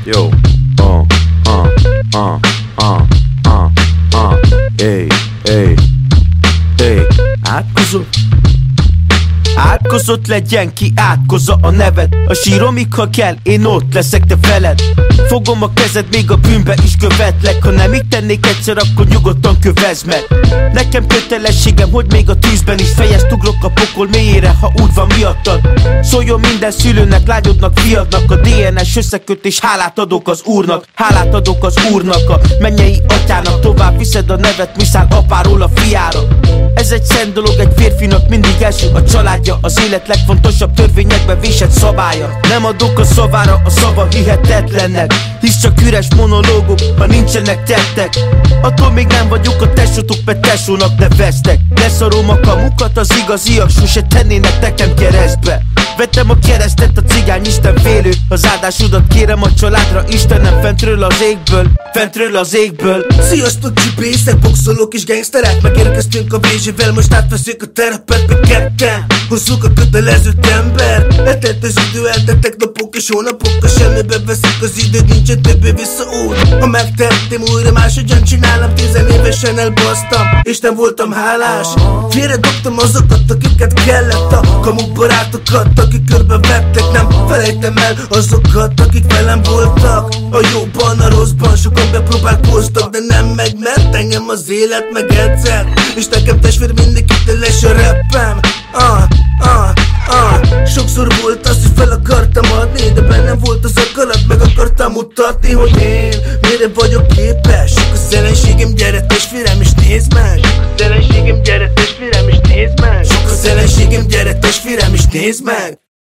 Jó. Átkozott legyen, ki átkozza a neved. A síromig, ha kell, én ott leszek, te veled. Fogom a kezed, még a bűnbe is követlek. Ha nem így tennék egyszer, akkor nyugodtan kövesd meg. Nekem kötelességem, hogy még a tűzben is fejezt ugrok a pokol mélyére, ha úgy van miattad. Szóljon minden szülőnek, lányodnak, fiadnak. A DNS összekötés, hálát adok az Úrnak. Hálát adok az Úrnak, a mennyei atyának. Tovább viszed a nevet, miszál apáról a fiára. Ez egy szent dolog, egy férfinak mindig első a családja. Az élet legfontosabb törvényekben vésett szabálya. Nem adok a szavára, a szava hihetetlennek. Hisz csak üres monológok, ha nincsenek tettek. Attól még nem vagyok a tesótok, mert tesónak neveztek. Leszarom a kamukat, az igaziak sose tennének nekem keresztbe. Vettem a keresztet, a cigány Isten félő. Az áldásodat kérem a családra, Istenem, fentről az égből, fentről az égből. Sziasztok, csipészek, boxolók és gangsterek. Megérkeztünk a VZ-vel, most átveszünk a terepet, meg ketten hozzuk a kötelezőt ember. Eltelt az idő, eltettek napok és hónapok. A semmibe veszik az időt, nincsen többé visszaút. Ha megtettem újra, máshogyan csinálom. 10 évesen elbasztam, és nem voltam hálás. Félre dobtam azokat, akiket kellett. A kamu barátokat, akik körbevettek. Nem felejtem el azokat, akik velem voltak. A jóban, a rosszban sokan bepróbálkoztak, de nem megment engem az élet meg egyszer. És nekem testvér mindig hiteles a rappem. Sokszor volt az, hogy fel akartam adni, de bennem volt az akarat, meg akartam mutatni, hogy én mire vagyok képes. Sok a szellenségem, gyere testvérem és nézd meg. Sok a szellenségem, gyere testvérem és nézd meg. Sok a szellenségem, gyere testvérem és nézd meg.